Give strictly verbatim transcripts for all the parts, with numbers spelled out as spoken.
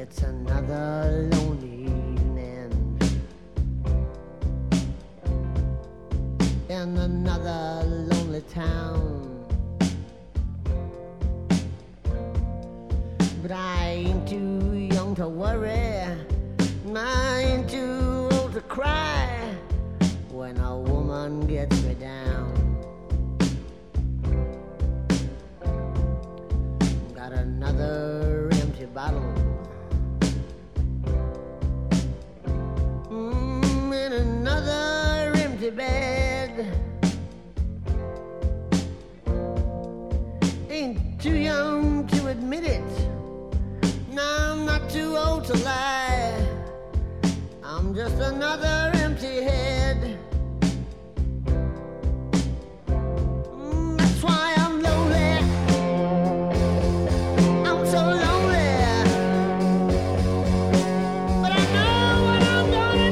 it's another lonely evening in another lonely town. But I ain't too young to worry, I ain't too old to cry when a woman gets me down. Got another empty bottle, mm, in another empty bed. Ain't too young to admit it, no, I'm not too old to lie. I'm just another empty head. Mm, that's why I'm lonely. I'm so lonely. But I know what I'm gonna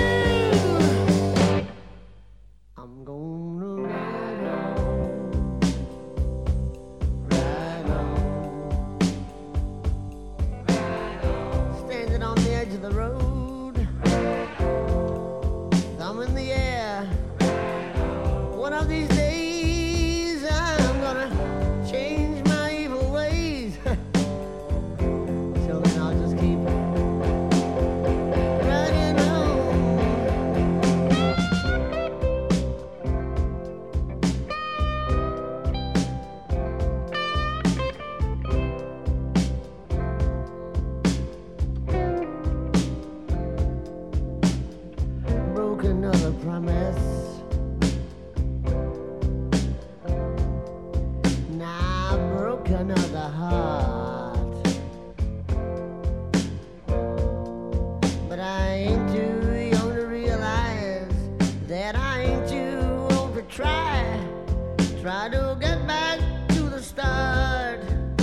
do. I'm gonna ride on, ride on, ride on. Standing on the edge of the road, thumb in the air. One of these days I'm gonna change my evil ways. Till then I'll just keep riding on. Broke another promise, now I broke another heart. But I ain't too young to realize that I ain't too old to try, try to get back to the start.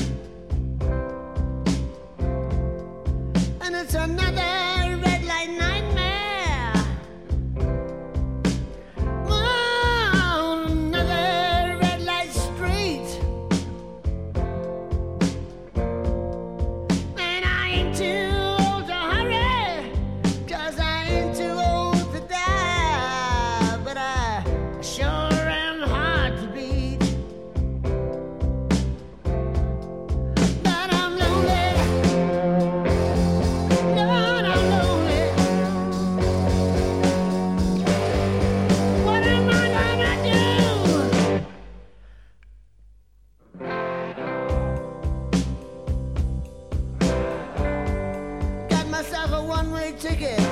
And it's another red light nightmare, oh, another red light street. And I ain't too old to hurry, 'cause I ain't too old to die. But I sure am hard to beat. But I'm lonely, Lord, I'm lonely. What am I gonna do? Got myself a one-way ticket